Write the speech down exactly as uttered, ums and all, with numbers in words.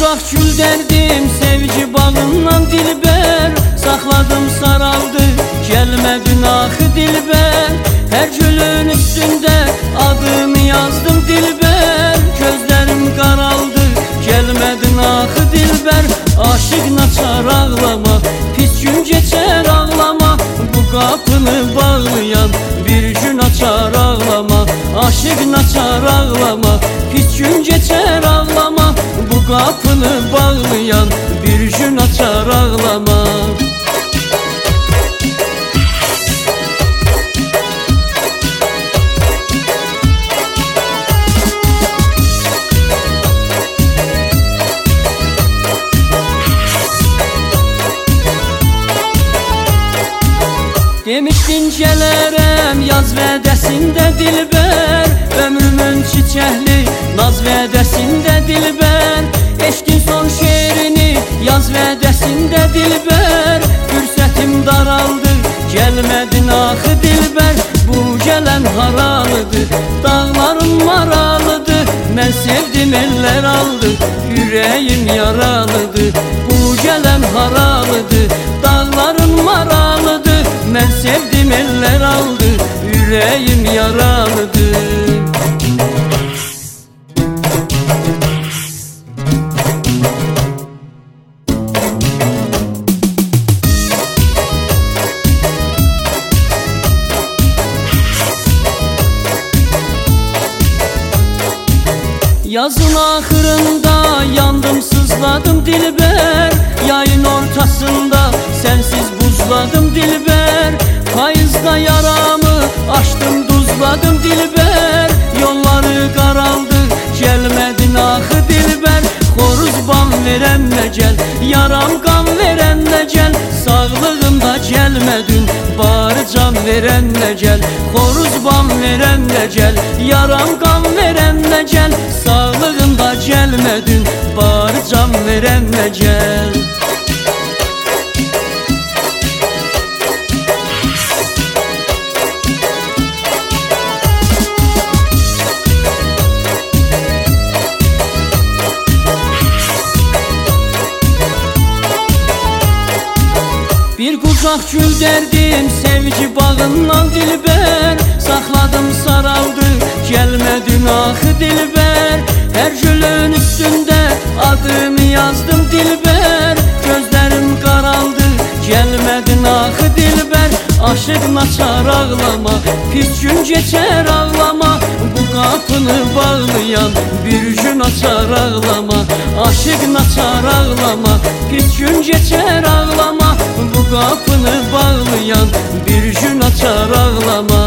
qucaq gül derdim sevgi bağından dilber, saxladım saraldı gelmedin axı dilber. Her gülün üstünde adımı yazdım dilber, gözlerim qaraldı gelmedin axı dilber. Aşık naçar ağlama, pis gün geçer ağlama, bu qapını bağlayan bir gün açar ağlama. Aşık naçar ağlama, pis gün geçer ağlama, bu qapını bağlayan bir gün açar ağlama. Demişdin gələrəm yaz vədəsində dilbər, ömrümün çiçəkli naz vədəsində dilbər. Eşqin son şeirini yaz vədəsində dilbər, fürsətim daraldı gəlmədin axı dilbər. Bu gələn haralıdır, dağlarım maralıdır, mən sevdim eller aldı, ürəyim yaralıdır. Bu gələn haralıdır, dağlarım maralıdır, mən sevdim eller aldı, ürəyim yaralıdır. Yazın axırında yandım sızladım dilber, yayın ortasında sensiz buzladım dilber. Payızda yaramı açtım duzladım dilber, yolları qaraldı gelmedin axı dilber. Xoruz bam verənlə gəl, yaram qan verənlə gəl, sağlığımda gəlmədin bari can verənlə gəl. Xoruz bam verənlə gəl, yaram qan verənlə gəl, sağlığımda gəlmədin bari can verənlə gəl. Bir qucaq gül derdim sevgi bağından dilber, saxladım saraldı gelmedin axı dilber. Her gülün üstünde adımı yazdım dilber, gözlerim qaraldı gelmedin axı dilber. Aşık naçar ağlama, pis gün geçer ağlama, bu qapını bağlayan bir gün açar ağlama. Aşık naçar ağlama, pis gün geçer ağlama, bu qapını bağlayan bir gün açar ağlama.